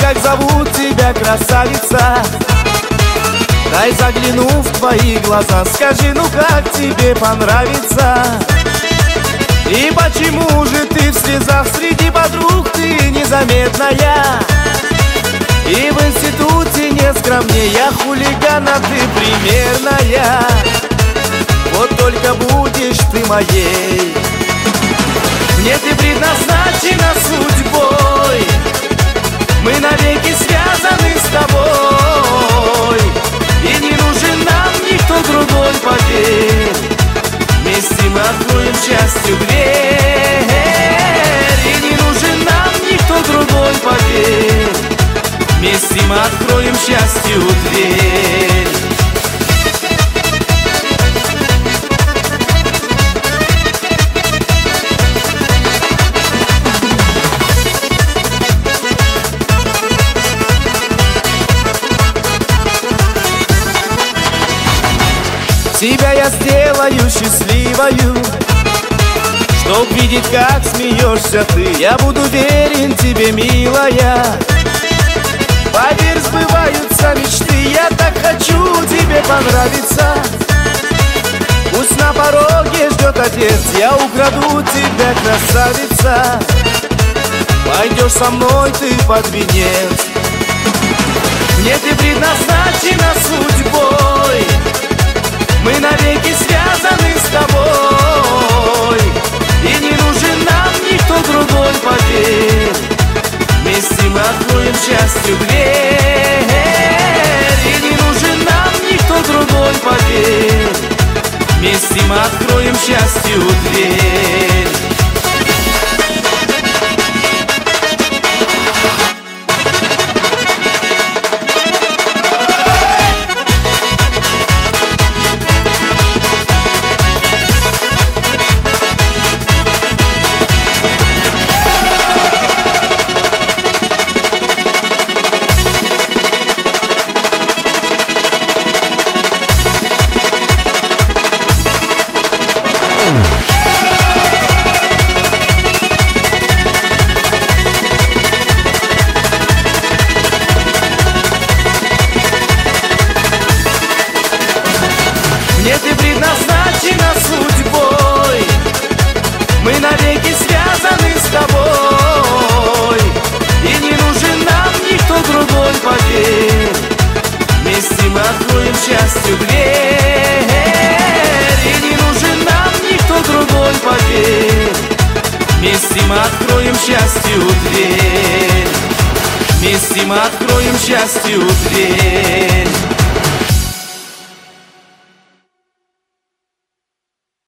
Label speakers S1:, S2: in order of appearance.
S1: как зовут тебя, красавица? Дай загляну в твои глаза, скажи, ну как тебе понравится? И почему же ты в слезах среди подруг, ты незаметная? И в институте не скромнее хулигана, ты примерная. Вот только будешь ты моей, мне ты предназначена судьбой. Мы навеки связаны с тобой, и не нужен нам никто другой, поверь. Вместе мы откроем счастью дверь, и не нужен нам никто другой, поверь. Вместе мы откроем счастью дверь. Тебя я сделаю счастливою, чтоб видеть, как смеешься ты. Я буду верен тебе, милая. Поверь, сбываются мечты, я так хочу тебе понравиться. Пусть на пороге ждет отец, я украду тебя, красавица. Пойдешь со мной ты под венец, мне ты предназначена судьбой. Мы навеки связаны с тобой, и не нужен нам никто другой, поверь. Вместе мы откроем счастью дверь, и не нужен нам никто другой, поверь. Вместе мы откроем счастью дверь. Мне ты предназначена судьбой, мы навеки связаны с тобой, и не нужен нам никто другой, поверь. Вместе мы откроем счастью дверь, и не нужен нам никто другой, поверь. Вместе мы откроем счастью дверь, вместе мы откроем счастью дверь.